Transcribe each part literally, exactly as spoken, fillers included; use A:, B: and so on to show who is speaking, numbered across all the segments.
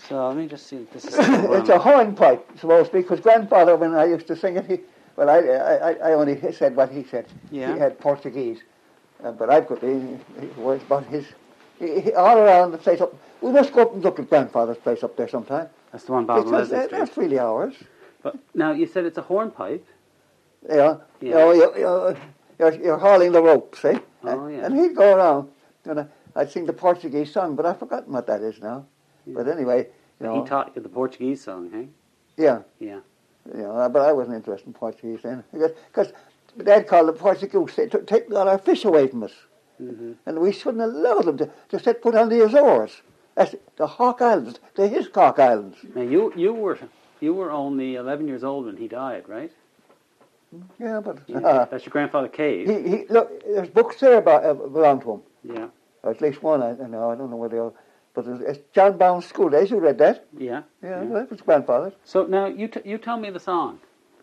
A: So let me just see if this is.
B: It's a hornpipe, supposed to be, because grandfather, when I used to sing it, he, well, I, I, I only said what he said.
A: Yeah.
B: He had Portuguese, uh, but I've got the words about his. He, he, all around the place up. We must go up and look at grandfather's place up there sometime.
A: That's the one, Bob and Leslie
B: uh,
A: Street.
B: That's really ours.
A: But now you said it's a hornpipe.
B: Yeah.
A: Yeah.
B: You know, you, you, you're, you're hauling the rope, see?
A: Oh,
B: and,
A: yeah.
B: and he'd go around, and I, I'd sing the Portuguese song, but I've forgotten what that is now.
A: Yeah.
B: But anyway, you know.
A: He taught you the Portuguese song, hey?
B: Yeah.
A: Yeah.
B: You know, but I wasn't interested in Portuguese then. Because Dad called the Portuguese, they took take all our fish away from us.
A: Mm-hmm.
B: And we shouldn't allow them to, to set put on the Azores. That's the Hawk Islands, the Hiscock Islands.
A: Now, you, you, were, you were only eleven years old when he died, right?
B: Yeah, but...
A: Yeah.
B: Uh,
A: That's your grandfather Cave.
B: he, he, look, there's books there about uh, belong to him.
A: Yeah.
B: Or at least one, I, no, I don't know where they are. But it's, it's John Brown's School Days, you read that?
A: Yeah.
B: Yeah,
A: yeah.
B: that was grandfather's.
A: So now you t- you tell me the song.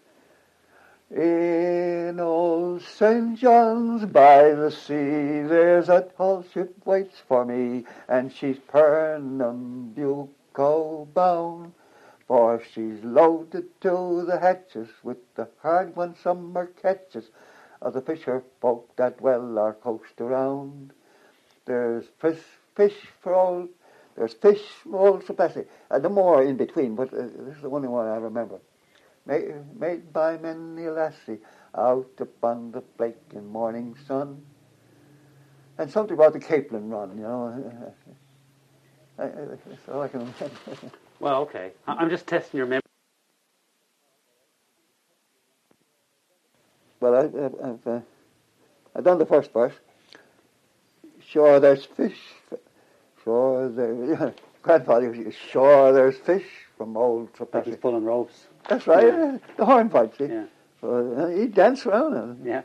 B: In old Saint John's by the sea, there's a tall ship waits for me, and she's Pernambuco bound, for she's loaded to the hatches with the hard-won summer catches of the fisher folk that dwell our coast around. There's fish, fish for old, there's fish for old Sebastian, and the more in between, but uh, this is the only one I remember. Made, made by many a lassie out upon the flaking morning sun. And something about the Capelin Run, you know. I, I, that's all I can remember.
A: Well, okay. I- I'm just testing your memory.
B: Well, I, I, I've, uh, I've done the first verse. Sure, there's fish. Sure, there. Grandfather used to say, sure, there's fish from old
A: Like he's
B: Trepassey.
A: pulling ropes.
B: That's right,
A: Yeah.
B: uh, the hornpipe, see?
A: Yeah.
B: So, uh, he'd dance around. And,
A: Yeah.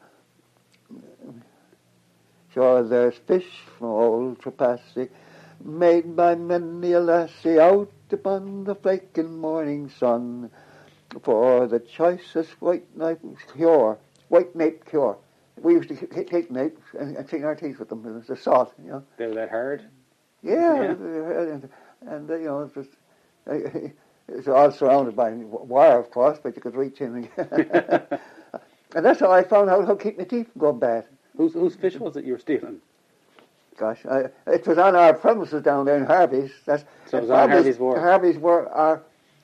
B: Sure, there's fish from old Trepassey, made by many a lassie out upon the flaking morning sun, for the choicest white nape cure, white nape cure. We used to c- take napes and, and clean our teeth with them. It was the salt, you know.
A: They were that hard.
B: Yeah,
A: Yeah.
B: and, and uh, you know, it was, uh, it's all surrounded by wire, of course, but you could reach in. And, and that's how I found out how to keep my teeth from going bad.
A: Whose whose fish was it you were stealing?
B: Gosh, I, it was on our premises down there in Harvey's. That's,
A: So it was on Harvey's Wharf.
B: Harvey's were our...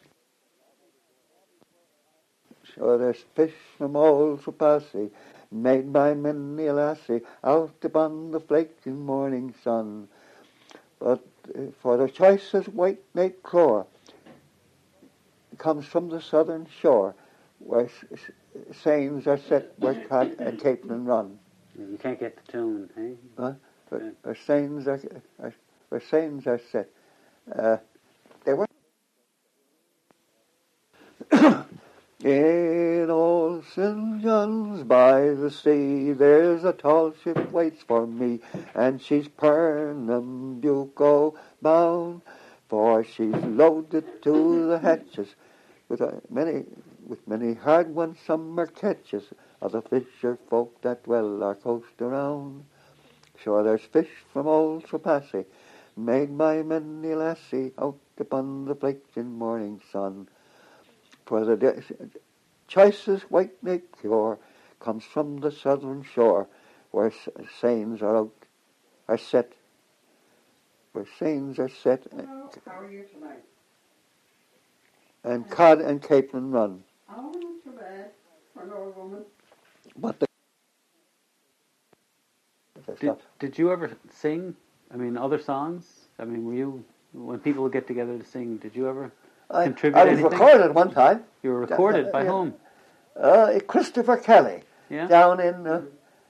B: So there's fish from old Trepassey, made by many a lassie, out upon the flaking morning sun. But uh, for the choicest white nape clore comes from the southern shore, where s- s- seines are set where cod and capelin run.
A: You can't get the tune, hey?
B: Huh? Where,
A: Yeah.
B: where seines are, are where seines are set. Uh, they were in old Saint John's by the sea, there's a tall ship waits for me, and she's Pernambuco bound, for she's loaded to the hatches with uh, many with many hard-won summer catches of the fisher folk that dwell our coast around. Sure, there's fish from old Trepassey, made by many a lassie out upon the flaking morning sun. For the de- choicest white nape cure comes from the southern shore, where s- seines are out, are set, where seines are set,
C: Hello, how are you tonight?
B: and cod and capelin run.
C: Oh, not too bad for an old woman.
B: But the
A: Did, did you ever sing? I mean, other songs? I mean, were you, when people would get together to sing, did you ever
B: I,
A: contribute
B: I was
A: anything?
B: recorded one time.
A: You were recorded by
B: Yeah.
A: whom?
B: Uh, Christopher Kelly,
A: Yeah?
B: down in uh,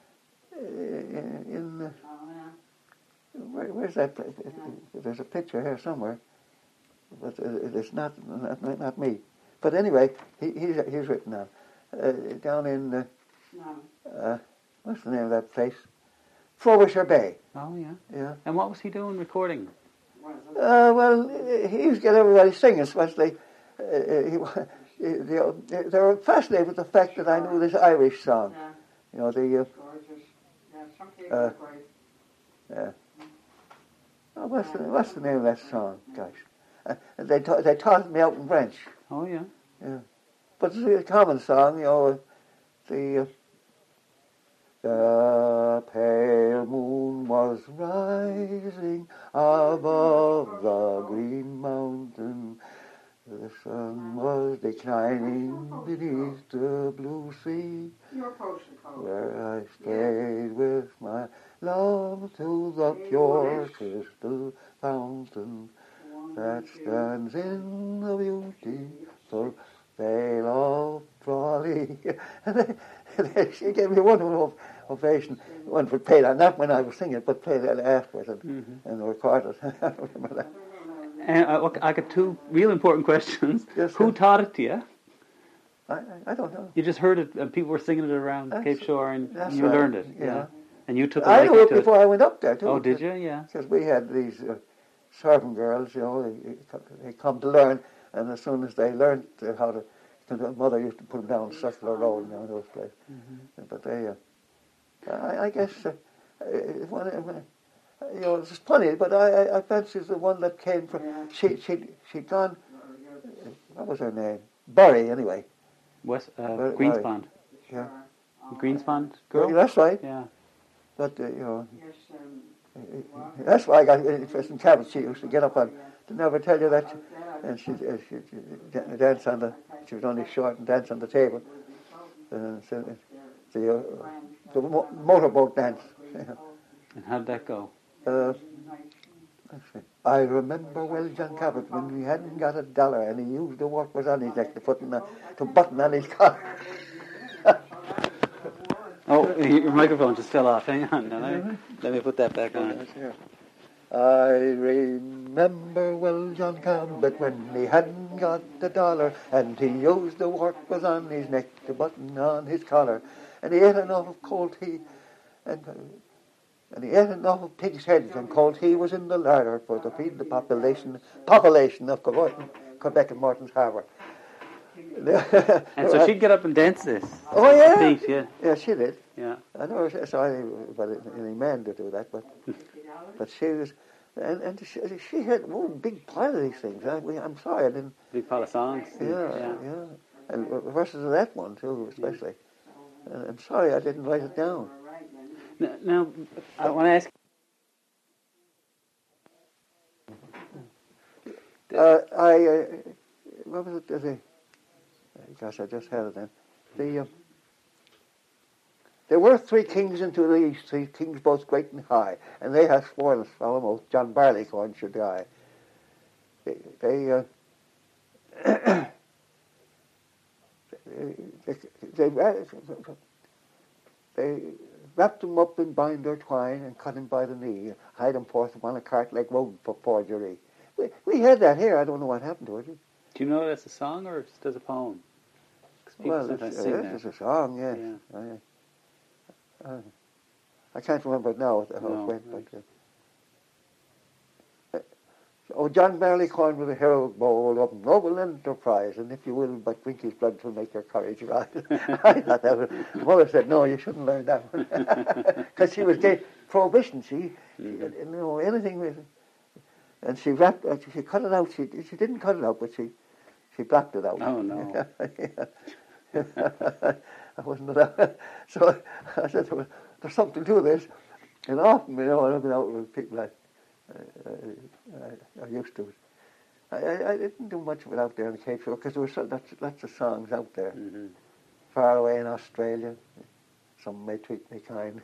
B: in uh,
C: Oh, yeah.
B: where, where's that? pla- There's a picture here somewhere, but uh, it's not not, not me. But anyway, he, he's he's written down uh, down in uh,
C: No.
B: uh, what's the name of that place? Frobisher Bay.
A: Oh, yeah.
B: Yeah.
A: And what was he doing recording?
C: What is it?
B: Uh, well, he used to get everybody singing, especially. Uh, he, they, they were fascinated with the fact that I knew this Irish song.
C: Yeah,
B: You know, the, uh,
C: gorgeous. Yeah, some people
B: Uh,
C: are great.
B: uh, oh, what's, the, what's the name of that song? Gosh. uh, they ta- they taught me out in French.
A: Oh yeah.
B: Yeah, but it's a common song, you know. The uh, the pale moon was rising above the green mountain. The sun was declining beneath the blue sea,
C: Your postal code.
B: where I stayed with my love to the pure crystal fountain that stands in the beautiful vale of Brawley. And they, she gave me a wonderful ovation. One would play that, not when I was singing, but play that afterwards and,
A: Mm-hmm.
B: and record it. I remember that.
A: And I, I got two real important questions.
B: Yes,
A: Who
B: sir.
A: taught it to you?
B: I, I, I don't know.
A: You just heard it, and people were singing it around
B: That's-
A: Cape Shore, and
B: that's
A: you
B: right,
A: learned it.
B: yeah.
A: And you took a
B: I knew
A: liking
B: it
A: to
B: before I went up there, too.
A: Oh, did you? Yeah.
B: Because we had these uh, servant girls, you know, they, they come to learn, and as soon as they learned uh, how to, the mother used to put them down Circular Road, you know, those places.
A: Mm-hmm.
B: But they, uh, I, I guess, uh, uh, when, uh, you know, it's funny, but I, I, I bet she's the one that came from, she, she, she'd gone, what was her name? Bury, anyway.
A: West uh,
B: Very-
A: Greenspond.
B: Yeah.
A: Greenspond girl.
B: Yeah, that's right.
A: Yeah.
B: But, uh, you know,
C: Yes, um,
B: that's why I got interested in cabin. She used to get up on, to never tell you that, and she, uh, she, she dance on the, she was only short and dance on the table. Uh, so, the, uh, the mo- motorboat dance.
A: And how'd that go?
B: uh, let's see. I remember well John Cabot when he hadn't got a dollar and he used the what was on his neck to put in the, to button on his collar.
A: Oh, your microphone just fell off. Hang on. Now, let, me, let me put that back on.
B: I remember well John Cabot when he hadn't got the dollar and he used the work was on his neck to button on his collar, and he ate enough of cold tea and uh, and he ate enough of pig's heads and cold tea was in the larder for to feed the population population of Quebec, Quebec and Morton's Harbour.
A: And so she'd get up and dance this.
B: Oh yeah,
A: Beat, yeah.
B: yeah, she did.
A: Yeah.
B: I never saw any, but any man to do that, but but she was, and, and she, she had one big pile of these things. I, we, I'm sorry, I didn't.
A: Big pile of songs.
B: Yeah,
A: Yeah.
B: yeah, and verses of that one too, especially. And I'm sorry I didn't write it down.
A: Now, now I want to ask.
B: Uh, I, uh, what was it? The, gosh, I just had it then. The uh, there were three kings into the east, three kings both great and high, and they have sworn as solemn oath John Barleycorn should die. They, they, uh, they, they, they, they wrapped him up in binder twine and cut him by the knee, hide him forth upon a cart like road for forgery. We, we had that here. I don't know what happened to it.
A: Do you know that's a song or just as a poem? 'Cause people
B: Well,
A: sometimes
B: it's,
A: sing
B: uh,
A: that.
B: it's a song, yes.
A: Yeah.
B: I, uh, I can't remember it now how
A: No,
B: it went,
A: right.
B: but. Uh, uh, oh, John Barleycorn was a heroic bold of noble enterprise, and if you will but drink his blood to make your courage rise. I thought that was. Mother said, "No, you shouldn't learn that one," because she was gay prohibition. She,
A: Mm-hmm.
B: she, you know, anything with. And she wrapped. Uh, she cut it out. She she didn't cut it out, but she she blocked it out.
A: Oh, no.
B: I wasn't allowed. So I said, well, there's something to this. And often, you know, I've been out with people I, uh, I, I used to. I, I, I didn't do much of it out there in the Cape Shore because there were so, lots, lots of songs out there.
A: Mm-hmm.
B: Far away in Australia, some may treat me kind.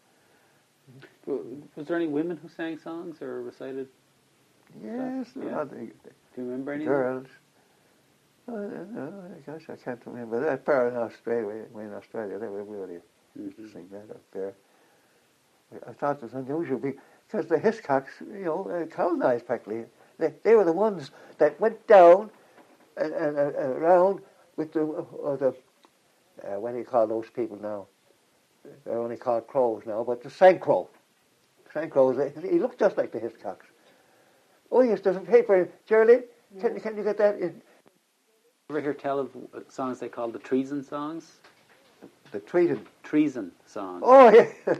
A: Was there any women who sang songs or recited?
B: Yes,
A: Yeah.
B: yeah. the,
A: Do you remember any?
B: girls. Uh, uh, gosh, I can't remember. That far in Australia, way in Australia, they were really
A: Mm-hmm.
B: sing that up there. I thought it was unusual because the Hiscocks, you know, uh, colonized practically. They, they were the ones that went down and, and uh, around with the, uh, the uh, what do you call those people now? They're only called crows now, but the Sankro. Sankro, he looked just like the Hiscocks. Oh, yes, there's a paper. Shirley, can, can you get that in?
A: Ever hear tell of uh, songs they called the treason songs?
B: The treason.
A: Treason songs.
B: Oh, yes.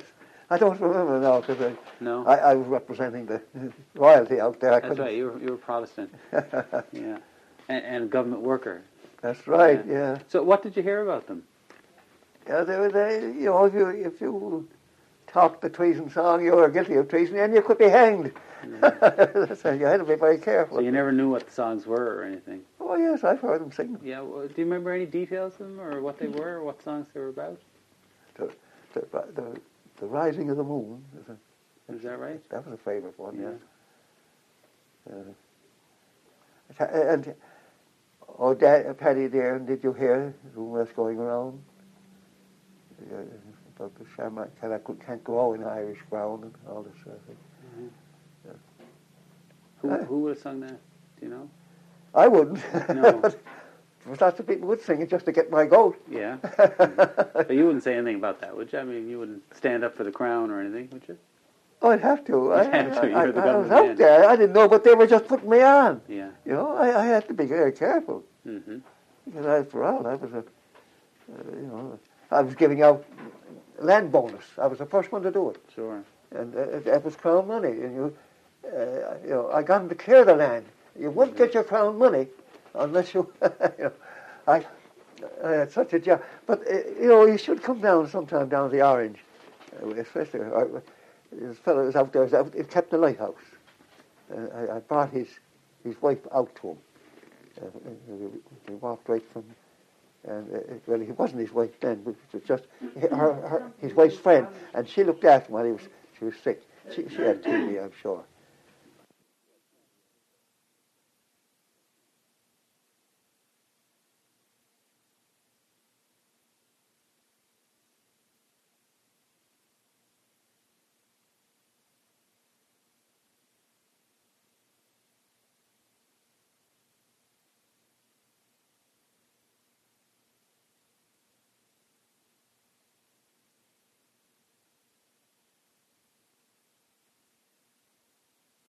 B: I don't remember now because I,
A: No?
B: I, I was representing the royalty out there. I
A: That's
B: couldn't-
A: right, you were, you were Protestant. Yeah. And, and a government worker.
B: That's right.
A: Yeah.
B: Yeah.
A: So what did you hear about them?
B: Yeah. They were. They, you know, if you if you talked the treason song, you were guilty of treason, and you could be hanged.
A: Yeah.
B: So you had to be very careful.
A: So you never knew what the songs were or anything?
B: Oh yes, I've heard them sing.
A: Yeah, well, do you remember any details of them or what they were or what songs they were about?
B: The the the, the rising of the moon. Is, a,
A: Is that right?
B: That was a favourite one.
A: Yeah.
B: Yes. Uh, and oh, Dad, Paddy dear, did you hear the rumours going around uh, about the shamrock can't, can't grow in Irish ground and all this sort of thing?
A: Mm-hmm.
B: Yeah.
A: Who,
B: Uh,
A: who would have sung that? Do you know?
B: I wouldn't.
A: No.
B: But lots of people would sing it just to get my goat.
A: Yeah. Mhm. But you wouldn't say anything about that, would you? I mean, you wouldn't stand up for the crown or anything, would you?
B: Oh, I'd have to. I,
A: You'd have to.
B: I,
A: You're
B: I,
A: the
B: I was
A: government
B: out
A: man.
B: there. I didn't know, but they were just putting me on.
A: Yeah.
B: You know, I, I had to be very careful.
A: Mm-hmm.
B: Because after all, I was a, uh, you know, I was giving out land bonus. I was the first one to do it,
A: Sure.
B: and uh, it, it was crown money. And you, uh, you know, I got them to clear the land. You wouldn't get your crown money unless you, you know, I, I had such a job. But uh, you know, you should come down sometime down the Orange, uh, especially. Uh, this fellow was out there. Was out, it kept the lighthouse. Uh, I, I brought his his wife out to him. Uh, we, we walked right from, and uh, well, he wasn't his wife then, but it was just her, her, his wife's friend, and she looked after him while he was she was sick. She, she had T B, I'm sure.